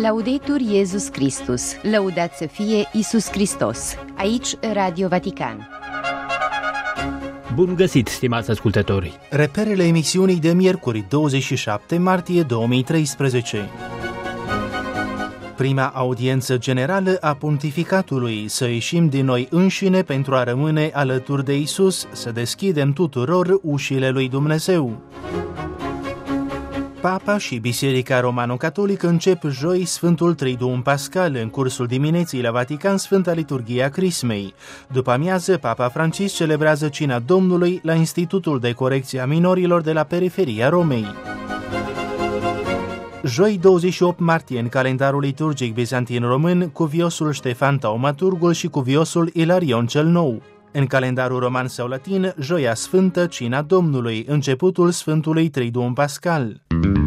Laudetur Iesus Christus, lăudat să fie Iisus Hristos. Aici Radio Vatican. Bun găsit, stimați ascultători! Reperele emisiunii de miercuri, 27 martie 2013. Prima audiență generală a pontificatului, să ieșim din noi înșine pentru a rămâne alături de Iisus, să deschidem tuturor ușile lui Dumnezeu. Papa și Biserica Romano-Catolică încep joi Sfântul Triduum Pascal, în cursul dimineții la Vatican Sfânta Liturghia Crismei. După amiază, Papa Francisc celebrează Cina Domnului la Institutul de Corecție a Minorilor de la periferia Romei. Joi 28 martie, în calendarul liturgic bizantin român, cuviosul Ștefan Taumaturgul și cuviosul Ilarion cel Nou. În calendarul roman sau latin, Joia Sfântă, Cina Domnului, începutul Sfântului Triduum Pascal.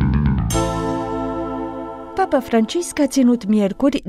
Papa Francisc a ținut miercuri,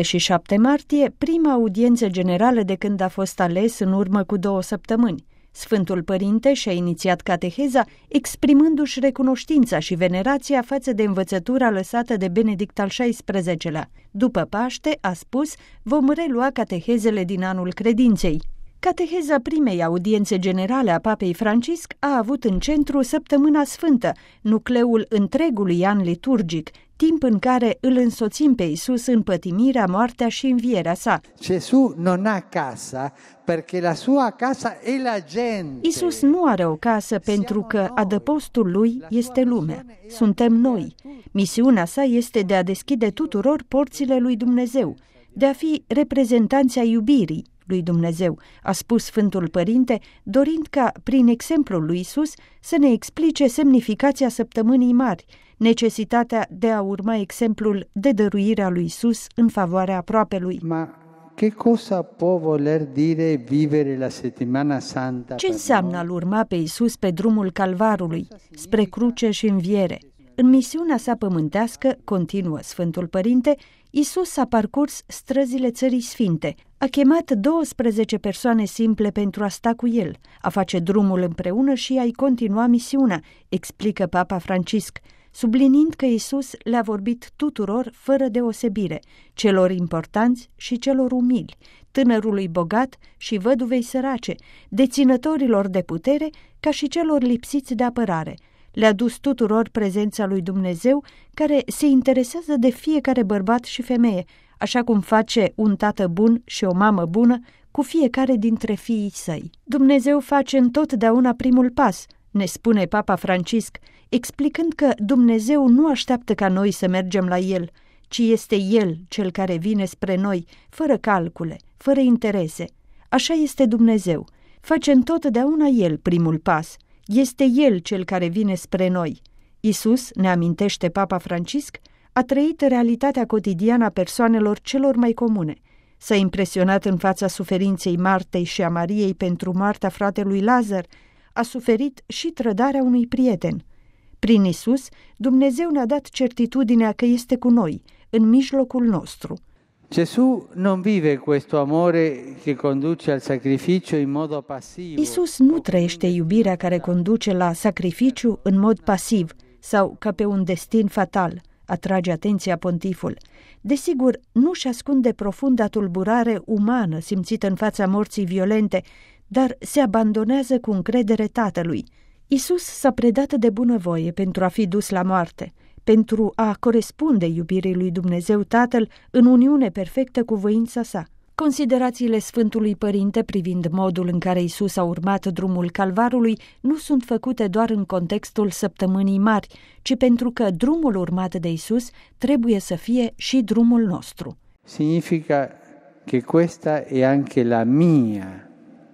27 martie, prima audiență generală de când a fost ales în urmă cu 2 săptămâni. Sfântul Părinte și-a inițiat cateheza exprimându-și recunoștința și venerația față de învățătura lăsată de Benedict al XVI-lea. După Paște, a spus, vom relua catehezele din anul credinței. Cateheza primei audiențe generale a Papei Francisc a avut în centru Săptămâna Sfântă, nucleul întregului an liturgic, timp în care îl însoțim pe Iisus în pătimirea, moartea și învierea sa. Gesù non ha casa perché la sua casa è la gente. Iisus nu are o casă pentru că adăpostul lui este lumea. Suntem noi. Misiunea sa este de a deschide tuturor porțile lui Dumnezeu, de a fi reprezentanții ai iubirii lui Dumnezeu, a spus Sfântul Părinte, dorind ca, prin exemplul lui Iisus, să ne explice semnificația Săptămânii Mari, necesitatea de a urma exemplul de dăruire a lui Iisus în favoarea aproapelui. Ma che cosa può voler dire vivere la settimana santa? Ce înseamnă a-L urma pe Iisus pe drumul Calvarului, spre cruce și înviere? În misiunea sa pământească, continuă Sfântul Părinte, Iisus a parcurs străzile Țării Sfinte, a chemat 12 persoane simple pentru a sta cu el, a face drumul împreună și a-i continua misiunea, explică Papa Francisc, subliniind că Iisus le-a vorbit tuturor fără deosebire, celor importanți și celor umili, tânărului bogat și văduvei sărace, deținătorilor de putere ca și celor lipsiți de apărare. Le-a dus tuturor prezența lui Dumnezeu, care se interesează de fiecare bărbat și femeie, așa cum face un tată bun și o mamă bună cu fiecare dintre fiii săi. Dumnezeu face întotdeauna primul pas, ne spune Papa Francisc, explicând că Dumnezeu nu așteaptă ca noi să mergem la El, ci este El cel care vine spre noi, fără calcule, fără interese. Așa este Dumnezeu. Face întotdeauna El primul pas. Este El cel care vine spre noi. Iisus, ne amintește Papa Francisc, a trăit realitatea cotidiană a persoanelor celor mai comune. S-a impresionat în fața suferinței Martei și a Mariei pentru moartea fratelui Lazar, a suferit și trădarea unui prieten. Prin Iisus, Dumnezeu ne-a dat certitudinea că este cu noi, în mijlocul nostru. Gesù non vive questo amore che conduce al sacrificio in modo passivo. Iisus nu trăiește iubirea care conduce la sacrificiu în mod pasiv sau ca pe un destin fatal, atrage atenția pontiful. Desigur, nu-și ascunde profunda tulburare umană simțită în fața morții violente, dar se abandonează cu încredere Tatălui. Iisus s-a predat de bunăvoie pentru a fi dus la moarte, pentru a corespunde iubirii lui Dumnezeu Tatăl în uniune perfectă cu voința sa. Considerațiile Sfântului Părinte privind modul în care Iisus a urmat drumul Calvarului nu sunt făcute doar în contextul Săptămânii Mari, ci pentru că drumul urmat de Iisus trebuie să fie și drumul nostru. Significa che questa è anche la mia,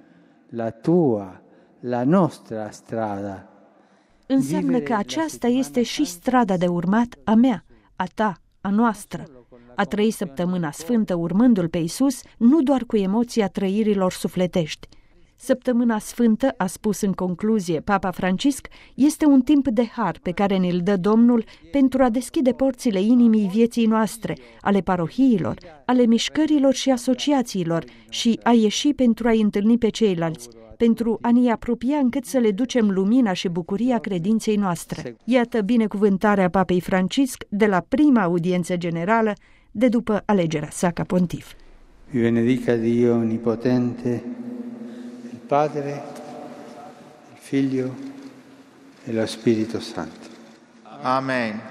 la tua, la nostra strada. Înseamnă că aceasta este și strada de urmat a mea, a ta, a noastră. A trăi Săptămâna Sfântă urmându-L pe Iisus, nu doar cu emoția trăirilor sufletești. Săptămâna Sfântă, a spus în concluzie Papa Francisc, este un timp de har pe care ne-l dă Domnul pentru a deschide porțile inimii vieții noastre, ale parohiilor, ale mișcărilor și asociațiilor și a ieși pentru a-i întâlni pe ceilalți, pentru a ne apropia încât să le ducem lumina și bucuria credinței noastre. Iată binecuvântarea Papei Francisc de la prima audiență generală de după alegerea sa ca pontif. Vi benedica Dio Onnipotente, il Padre, il Figlio e lo Spirito Santo. Amen.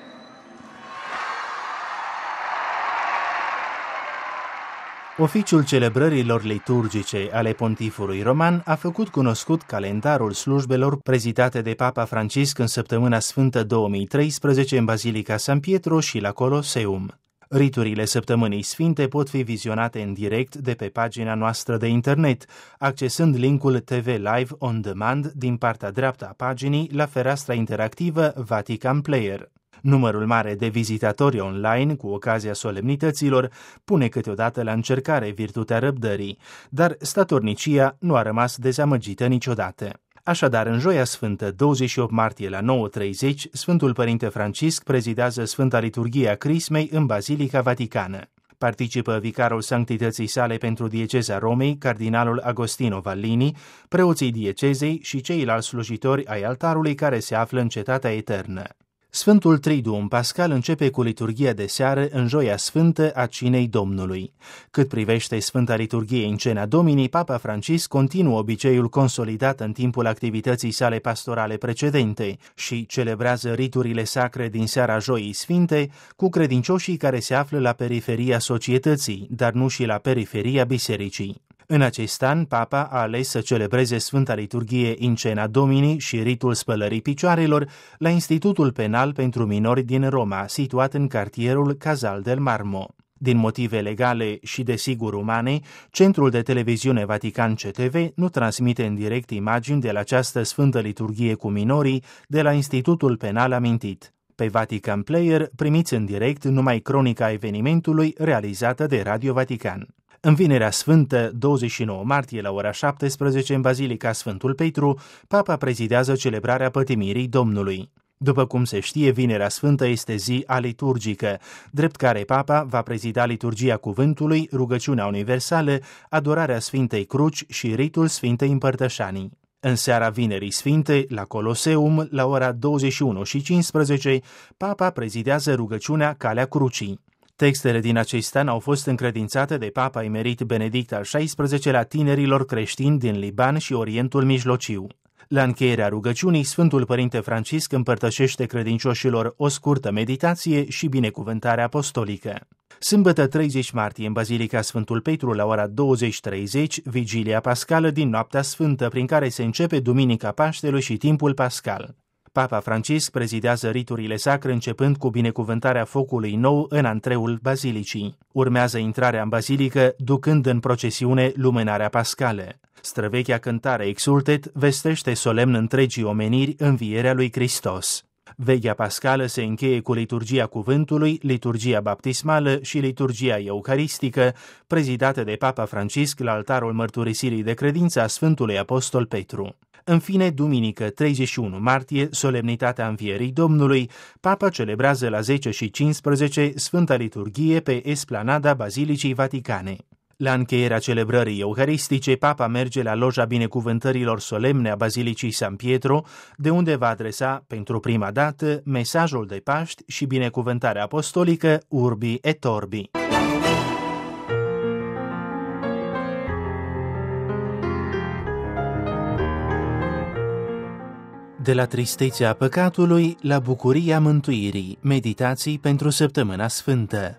Oficiul celebrărilor liturgice ale pontifului roman a făcut cunoscut calendarul slujbelor prezidate de Papa Francisc în Săptămâna Sfântă 2013 în Bazilica San Pietro și la Coloseum. Riturile Săptămânii Sfinte pot fi vizionate în direct de pe pagina noastră de internet, accesând linkul TV Live On Demand din partea dreaptă a paginii la fereastra interactivă Vatican Player. Numărul mare de vizitatori online cu ocazia solemnităților pune câteodată la încercare virtutea răbdării, dar statornicia nu a rămas dezamăgită niciodată. Așadar, în Joia Sfântă, 28 martie la 9:30, Sfântul Părinte Francisc prezidează Sfânta Liturghie a Crismei în Bazilica Vaticană. Participă vicarul Sanctității Sale pentru Dieceza Romei, cardinalul Agostino Vallini, preoții diecezei și ceilalți slujitori ai altarului care se află în Cetatea Eternă. Sfântul Triduum Pascal începe cu liturghia de seară în Joia Sfântă a Cinei Domnului. Cât privește Sfânta Liturghie în Cena Domini, Papa Francisc continuă obiceiul consolidat în timpul activității sale pastorale precedente și celebrează riturile sacre din seara Joii Sfinte cu credincioșii care se află la periferia societății, dar nu și la periferia bisericii. În acest an, Papa a ales să celebreze Sfânta Liturghie in Cena Domini și ritul spălării picioarelor la Institutul Penal pentru Minori din Roma, situat în cartierul Casal del Marmo. Din motive legale și, desigur, umane, Centrul de Televiziune Vatican CTV nu transmite în direct imagini de la această Sfântă Liturghie cu minorii de la Institutul Penal amintit. Pe Vatican Player primiți în direct numai cronica evenimentului realizată de Radio Vatican. În Vinerea Sfântă, 29 martie la ora 17 în Bazilica Sfântul Petru, Papa prezidează celebrarea pătimirii Domnului. După cum se știe, Vinerea Sfântă este zi aliturgică, drept care Papa va prezida liturgia cuvântului, rugăciunea universală, adorarea Sfintei Cruci și ritul Sfintei Împărtășanii. În seara Vinerii Sfinte, la Coloseum, la ora 21:15, Papa prezidează rugăciunea Calea Crucii. Textele din acest an au fost încredințate de Papa emerit Benedict al XVI-lea tinerilor creștini din Liban și Orientul Mijlociu. La încheierea rugăciunii, Sfântul Părinte Francisc împărtășește credincioșilor o scurtă meditație și binecuvântare apostolică. Sâmbătă 30 martie în Bazilica Sfântul Petru la ora 20:30, Vigilia Pascală din Noaptea Sfântă, prin care se începe Duminica Paștelui și timpul pascal. Papa Francisc prezidează riturile sacre începând cu binecuvântarea focului nou în antreul bazilicii. Urmează intrarea în bazilică, ducând în procesiune lumânarea pascală. Străvechea cântare Exultet vestește solemn întregii omeniri învierea lui Hristos. Vechea pascală se încheie cu liturgia cuvântului, liturgia baptismală și liturgia eucaristică, prezidate de Papa Francisc la altarul mărturisirii de credință a Sfântului Apostol Petru. În fine, duminică 31 martie, solemnitatea Învierii Domnului, Papa celebrează la 10:15 Sfânta Liturghie pe esplanada Bazilicii Vaticane. La încheierea celebrării eucaristice, Papa merge la loja binecuvântărilor solemne a Bazilicii San Pietro, de unde va adresa pentru prima dată mesajul de Paști și binecuvântarea apostolică Urbi et Orbi. De la tristețea păcatului la bucuria mântuirii, meditații pentru Săptămâna Sfântă.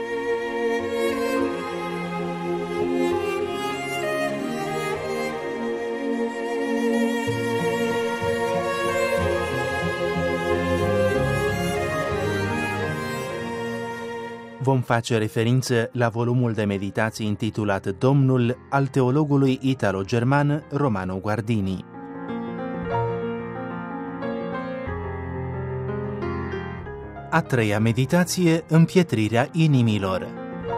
Vom face referință la volumul de meditații intitulat Domnul al teologului italo-german Romano Guardini. A treia meditație, împietrirea inimilor.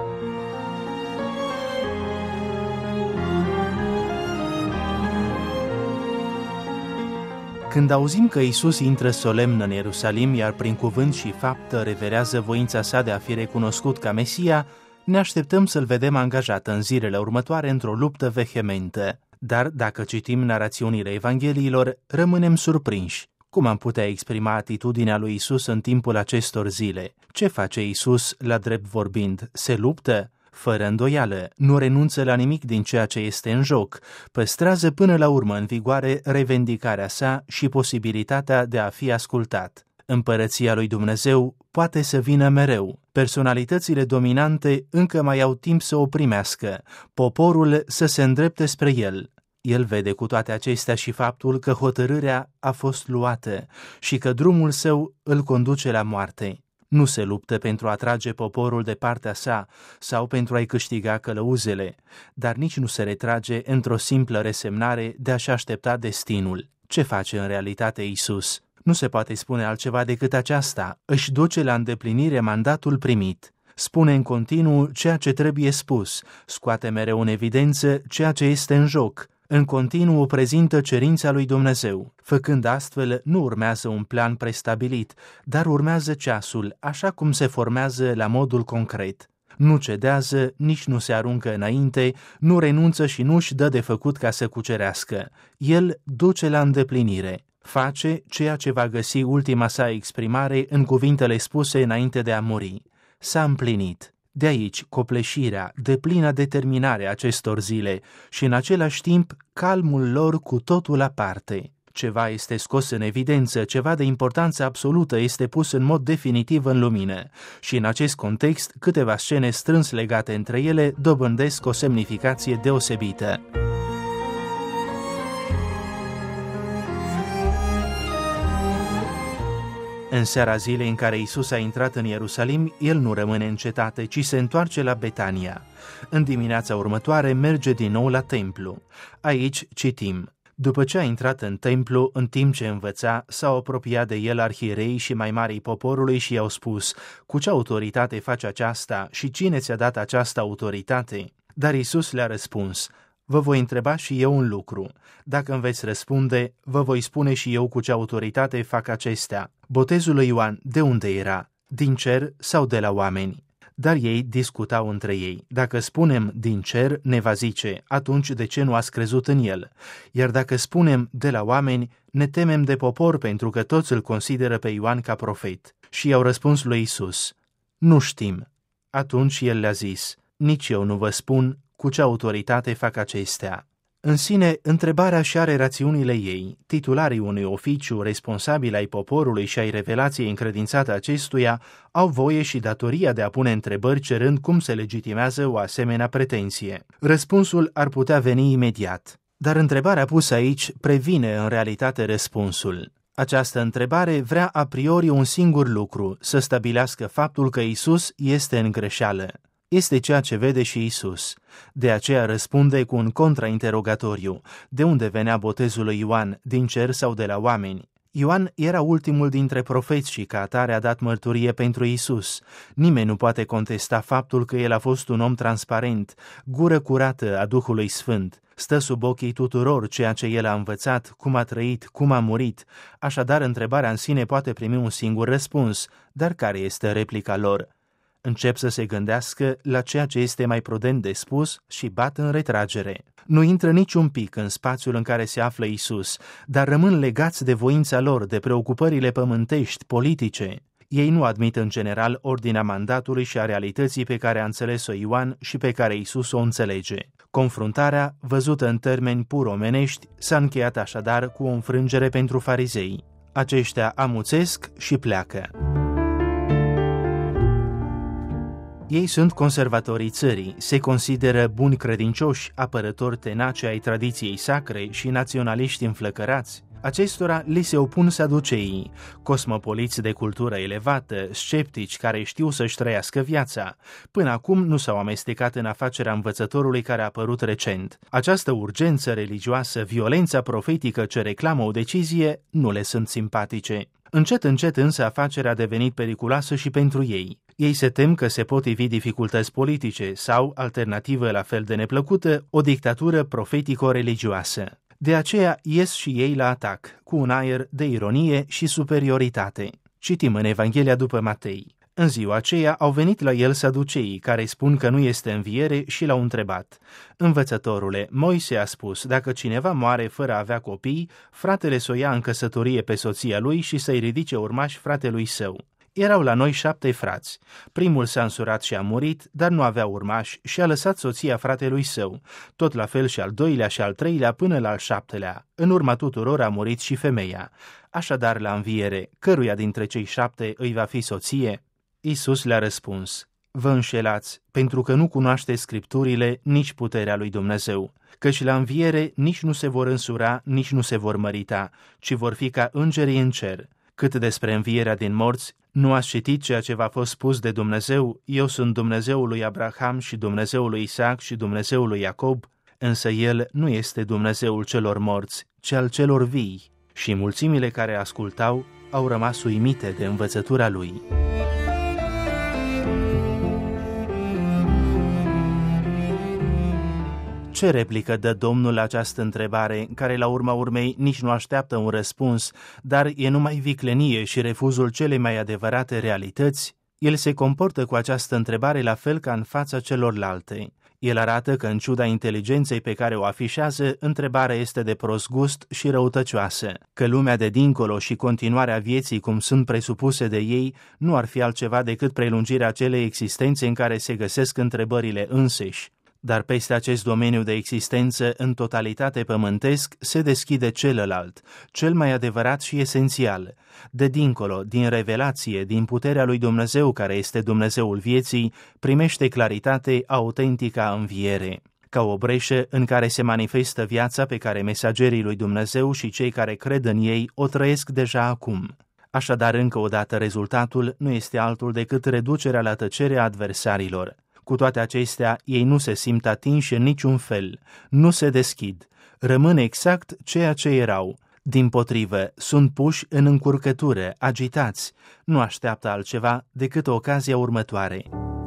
Când auzim că Iisus intră solemn în Ierusalim, iar prin cuvânt și faptă reverează voința sa de a fi recunoscut ca Mesia, ne așteptăm să-l vedem angajat în zilele următoare într-o luptă vehementă. Dar dacă citim narațiunile Evangheliilor, rămânem surprinși. Cum am putea exprima atitudinea lui Isus în timpul acestor zile? Ce face Isus, la drept vorbind? Se luptă? Fără îndoială, nu renunță la nimic din ceea ce este în joc, păstrează până la urmă în vigoare revendicarea sa și posibilitatea de a fi ascultat. Împărăția lui Dumnezeu poate să vină mereu. Personalitățile dominante încă mai au timp să o primească, poporul să se îndrepte spre el. El vede cu toate acestea și faptul că hotărârea a fost luată și că drumul său îl conduce la moarte. Nu se luptă pentru a trage poporul de partea sa sau pentru a-i câștiga călăuzele, dar nici nu se retrage într-o simplă resemnare de a-și aștepta destinul. Ce face în realitate Isus? Nu se poate spune altceva decât aceasta: își duce la îndeplinire mandatul primit. Spune în continuu ceea ce trebuie spus, scoate mereu în evidență ceea ce este în joc, în continuu prezintă cerința lui Dumnezeu. Făcând astfel, nu urmează un plan prestabilit, dar urmează ceasul, așa cum se formează la modul concret. Nu cedează, nici nu se aruncă înainte, nu renunță și nu-și dă de făcut ca să cucerească. El duce la îndeplinire. Face ceea ce va găsi ultima sa exprimare în cuvintele spuse înainte de a muri. S-a împlinit. De aici copleșirea, deplină determinare acestor zile și în același timp calmul lor cu totul aparte. Ceva este scos în evidență, ceva de importanță absolută este pus în mod definitiv în lumină și în acest context câteva scene strâns legate între ele dobândesc o semnificație deosebită. În seara zilei în care Isus a intrat în Ierusalim, el nu rămâne în cetate, ci se întoarce la Betania. În dimineața următoare merge din nou la templu. Aici citim: după ce a intrat în templu, în timp ce învăța, s-au apropiat de el arhierei și mai marii poporului și i-au spus: cu ce autoritate faci aceasta și cine ți-a dat această autoritate? Dar Isus le-a răspuns: vă voi întreba și eu un lucru. Dacă îmi veți răspunde, vă voi spune și eu cu ce autoritate fac acestea. Botezul lui Ioan de unde era? Din cer sau de la oameni? Dar ei discutau între ei. Dacă spunem din cer, ne va zice: atunci de ce nu ați crezut în el? Iar dacă spunem de la oameni, ne temem de popor, pentru că toți îl consideră pe Ioan ca profet. Și i-au răspuns lui Isus: nu știm. Atunci el le-a zis: nici eu nu vă spun cu ce autoritate fac acestea. În sine, întrebarea și are rațiunile ei. Titularii unui oficiu, responsabili ai poporului și ai revelației încredințate acestuia, au voie și datoria de a pune întrebări cerând cum se legitimează o asemenea pretenție. Răspunsul ar putea veni imediat, dar întrebarea pusă aici previne în realitate răspunsul. Această întrebare vrea a priori un singur lucru: să stabilească faptul că Isus este în greșeală. Este ceea ce vede și Isus. De aceea răspunde cu un contrainterogatoriu: de unde venea botezul lui Ioan, din cer sau de la oameni? Ioan era ultimul dintre profeți și ca atare a dat mărturie pentru Isus. Nimeni nu poate contesta faptul că el a fost un om transparent, gură curată a Duhului Sfânt. Stă sub ochii tuturor ceea ce el a învățat, cum a trăit, cum a murit. Așadar, întrebarea în sine poate primi un singur răspuns, dar care este replica lor? Încep să se gândească la ceea ce este mai prudent de spus și bat în retragere. Nu intră niciun pic în spațiul în care se află Isus, dar rămân legați de voința lor, de preocupările pământești, politice. Ei nu admit în general ordinea mandatului și a realității pe care a înțeles-o Ioan și pe care Isus o înțelege. Confruntarea, văzută în termeni pur omenești, s-a încheiat așadar cu o înfrângere pentru farizei. Aceștia amuțesc și pleacă. Ei sunt conservatorii țării, se consideră buni credincioși, apărători tenace ai tradiției sacre și naționaliști înflăcărați. Acestora li se opun saduceii, cosmopoliți de cultură elevată, sceptici care știu să-și trăiască viața. Până acum nu s-au amestecat în afacerea învățătorului care a apărut recent. Această urgență religioasă, violența profetică ce reclamă o decizie, nu le sunt simpatice. Încet, încet însă afacerea a devenit periculoasă și pentru ei. Ei se tem că se pot ivi dificultăți politice sau, alternativă la fel de neplăcută, o dictatură profetico-religioasă. De aceea ies și ei la atac, cu un aer de ironie și superioritate. Citim în Evanghelia după Matei: În ziua aceea au venit la el saduceii, care spun că nu este înviere, și l-au întrebat: Învățătorule, Moise a spus, dacă cineva moare fără a avea copii, fratele să o ia în căsătorie pe soția lui și să-i ridice urmași fratelui său. Erau la noi 7 frați. Primul s-a însurat și a murit, dar nu avea urmași și a lăsat soția fratelui său. Tot la fel și al doilea și al treilea până la al 7-lea. În urma tuturor a murit și femeia. Așadar, la înviere, căruia dintre cei 7 îi va fi soție? Iisus le-a răspuns: Vă înșelați, pentru că nu cunoașteți Scripturile, nici puterea lui Dumnezeu. Căci la înviere nici nu se vor însura, nici nu se vor mărita, ci vor fi ca îngerii în cer. Cât despre învierea din morți, nu ați citit ceea ce v-a fost spus de Dumnezeu: Eu sunt Dumnezeul lui Abraham și Dumnezeul lui Isaac și Dumnezeul lui Iacob? Însă El nu este Dumnezeul celor morți, ci al celor vii. Și mulțimile care ascultau au rămas uimite de învățătura lui. Ce replică dă Domnul la această întrebare, care la urma urmei nici nu așteaptă un răspuns, dar e numai viclenie și refuzul celei mai adevărate realități? El se comportă cu această întrebare la fel ca în fața celorlalte. El arată că, în ciuda inteligenței pe care o afișează, întrebarea este de prost gust și răutăcioasă, că lumea de dincolo și continuarea vieții cum sunt presupuse de ei nu ar fi altceva decât prelungirea acelei existențe în care se găsesc întrebările înseși. Dar peste acest domeniu de existență în totalitate pământesc se deschide celălalt, cel mai adevărat și esențial. De dincolo, din revelație, din puterea lui Dumnezeu care este Dumnezeul vieții, primește claritate autentica înviere. Ca o breșă în care se manifestă viața pe care mesagerii lui Dumnezeu și cei care cred în ei o trăiesc deja acum. Așadar, încă o dată, rezultatul nu este altul decât reducerea la tăcere a adversarilor. Cu toate acestea, ei nu se simt atinși în niciun fel, nu se deschid, rămân exact ceea ce erau. Dimpotrivă, sunt puși în încurcătură, agitați, nu așteaptă altceva decât ocazia următoare.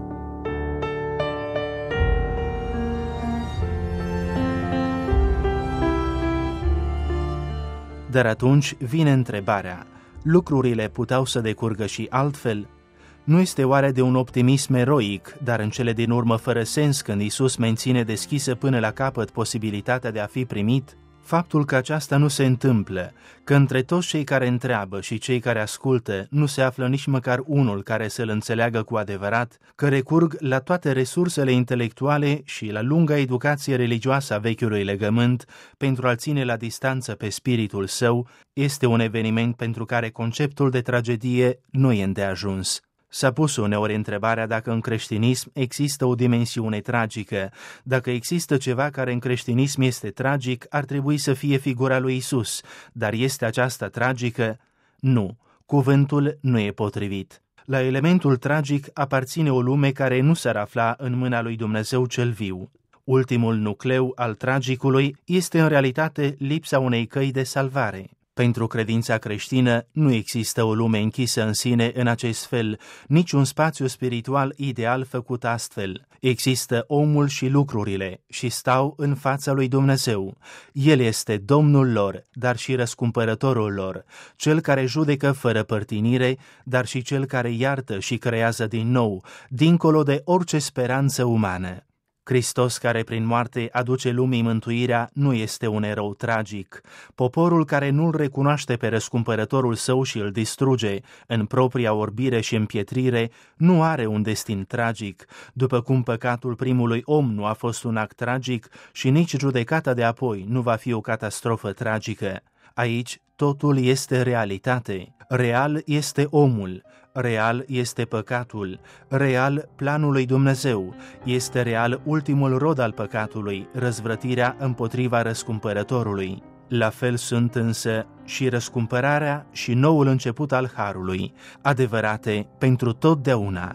Dar atunci vine întrebarea: lucrurile puteau să decurgă și altfel? Nu este oare de un optimism eroic, dar în cele din urmă fără sens, când Iisus menține deschisă până la capăt posibilitatea de a fi primit? Faptul că aceasta nu se întâmplă, că între toți cei care întreabă și cei care ascultă nu se află nici măcar unul care să-l înțeleagă cu adevărat, că recurg la toate resursele intelectuale și la lunga educație religioasă a vechiului legământ pentru a-l ține la distanță pe spiritul său, este un eveniment pentru care conceptul de tragedie nu e îndeajuns. S-a pus uneori întrebarea dacă în creștinism există o dimensiune tragică. Dacă există ceva care în creștinism este tragic, ar trebui să fie figura lui Isus. Dar este aceasta tragică? Nu. Cuvântul nu e potrivit. La elementul tragic aparține o lume care nu s-ar afla în mâna lui Dumnezeu cel viu. Ultimul nucleu al tragicului este în realitate lipsa unei căi de salvare. Pentru credința creștină nu există o lume închisă în sine în acest fel, nici un spațiu spiritual ideal făcut astfel. Există omul și lucrurile și stau în fața lui Dumnezeu. El este Domnul lor, dar și răscumpărătorul lor, cel care judecă fără părtinire, dar și cel care iartă și creează din nou, dincolo de orice speranță umană. Hristos, care prin moarte aduce lumii mântuirea, nu este un erou tragic. Poporul care nu-l recunoaște pe răscumpărătorul său și îl distruge în propria orbire și împietrire, nu are un destin tragic, după cum păcatul primului om nu a fost un act tragic și nici judecata de apoi nu va fi o catastrofă tragică. Aici totul este realitate. Real este omul. Real este păcatul, real planul lui Dumnezeu, este real ultimul rod al păcatului, răzvrătirea împotriva răscumpărătorului. La fel sunt însă și răscumpărarea și noul început al harului, adevărate pentru totdeauna.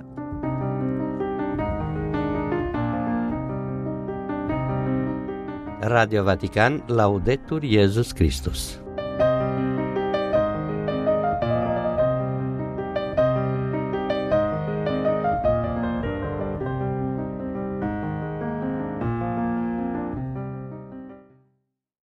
Radio Vatican, Laudetur Iesus Christus.